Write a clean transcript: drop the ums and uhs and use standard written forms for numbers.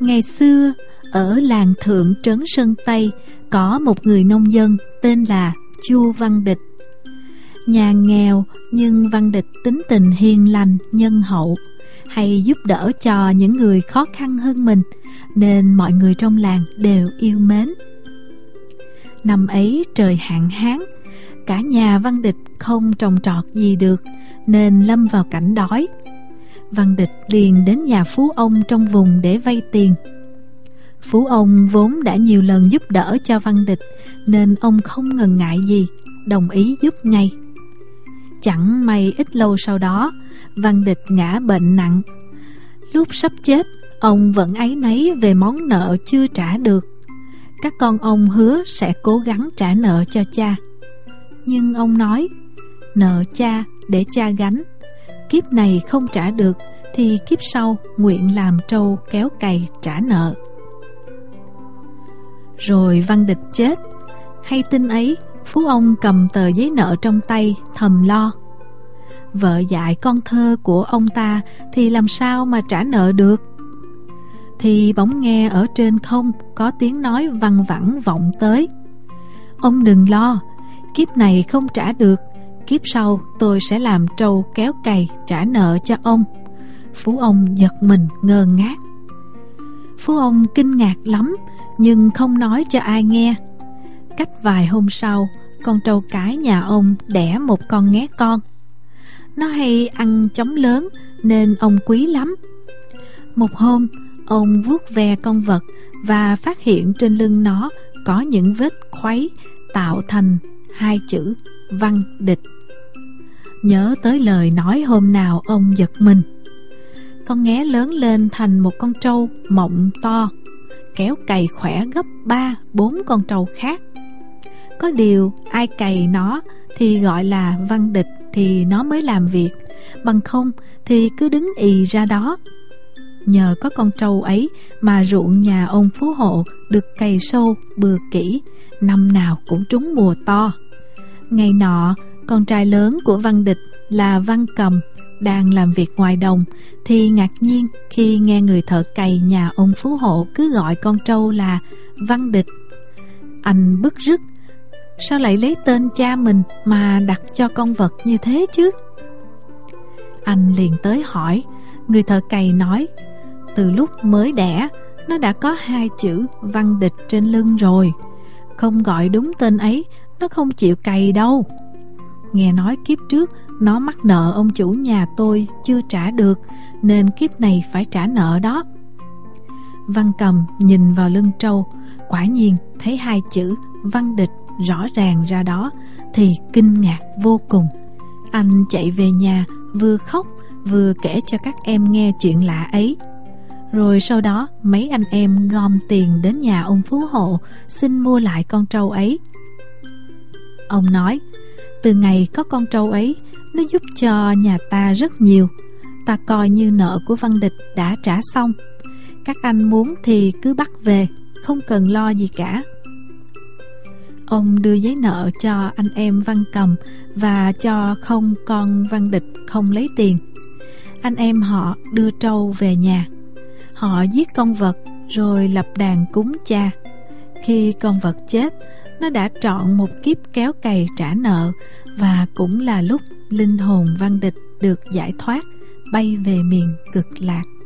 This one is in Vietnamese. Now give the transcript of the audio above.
Ngày xưa, ở làng Thượng Trấn Sơn Tây có một người nông dân tên là Chu Văn Địch. Nhà nghèo nhưng Văn Địch tính tình hiền lành, nhân hậu, hay giúp đỡ cho những người khó khăn hơn mình, nên mọi người trong làng đều yêu mến. Năm ấy trời hạn hán, cả nhà Văn Địch không trồng trọt gì được, nên lâm vào cảnh đói. Văn Địch liền đến nhà phú ông trong vùng để vay tiền. Phú ông vốn đã nhiều lần giúp đỡ cho Văn Địch, nên ông không ngần ngại gì, đồng ý giúp ngay. Chẳng may ít lâu sau đó, Văn Địch ngã bệnh nặng. Lúc sắp chết, ông vẫn áy náy về món nợ chưa trả được. Các con ông hứa sẽ cố gắng trả nợ cho cha. Nhưng ông nói, nợ cha để cha gánh, kiếp này không trả được thì kiếp sau nguyện làm trâu kéo cày trả nợ. Rồi Văn Địch chết. Hay tin ấy, phú ông cầm tờ giấy nợ trong tay thầm lo. Vợ dại con thơ của ông ta thì làm sao mà trả nợ được. Thì bỗng nghe ở trên không có tiếng nói văng vẳng vọng tới. Ông đừng lo, kiếp này không trả được, kiếp sau tôi sẽ làm trâu kéo cày trả nợ cho ông. Phú ông giật mình ngơ ngác. Phú ông kinh ngạc lắm, nhưng không nói cho ai nghe. Cách vài hôm sau, con trâu cái nhà ông đẻ một con nghé con. Nó hay ăn chóng lớn nên ông quý lắm. Một hôm, ông vuốt ve con vật và phát hiện trên lưng nó có những vết khuấy tạo thành hai chữ Văn Địch. Nhớ tới lời nói hôm nào ông giật mình. Con nghé lớn lên thành một con trâu mọng to, kéo cày khỏe gấp 3-4 con trâu khác. Có điều ai cày nó thì gọi là Văn Địch thì nó mới làm việc, bằng không thì cứ đứng ì ra đó. Nhờ có con trâu ấy mà ruộng nhà ông phú hộ được cày sâu bừa kỹ, năm nào cũng trúng mùa to. Ngày nọ, con trai lớn của Văn Địch là Văn Cầm đang làm việc ngoài đồng thì ngạc nhiên khi nghe người thợ cày nhà ông phú hộ cứ gọi con trâu là Văn Địch. Anh bức rứt, sao lại lấy tên cha mình mà đặt cho con vật như thế chứ? Anh liền tới hỏi. Người thợ cày nói, từ lúc mới đẻ nó đã có hai chữ Văn Địch trên lưng rồi. Không gọi đúng tên ấy, nó không chịu cày đâu. Nghe nói kiếp trước nó mắc nợ ông chủ nhà tôi chưa trả được, nên kiếp này phải trả nợ đó. Văn Cầm nhìn vào lưng trâu, quả nhiên thấy hai chữ Văn Địch rõ ràng ra đó, thì kinh ngạc vô cùng. Anh chạy về nhà, vừa khóc vừa kể cho các em nghe chuyện lạ ấy. Rồi sau đó mấy anh em gom tiền đến nhà ông phú hộ xin mua lại con trâu ấy. Ông nói, từ ngày có con trâu ấy, nó giúp cho nhà ta rất nhiều. Ta coi như nợ của Văn Địch đã trả xong. Các anh muốn thì cứ bắt về, không cần lo gì cả. Ông đưa giấy nợ cho anh em Văn Cầm và cho không con Văn Địch không lấy tiền. Anh em họ đưa trâu về nhà. Họ giết con vật rồi lập đàn cúng cha. Khi con vật chết, nó đã trọn một kiếp kéo cày trả nợ, và cũng là lúc linh hồn Văn Địch được giải thoát, bay về miền Cực Lạc.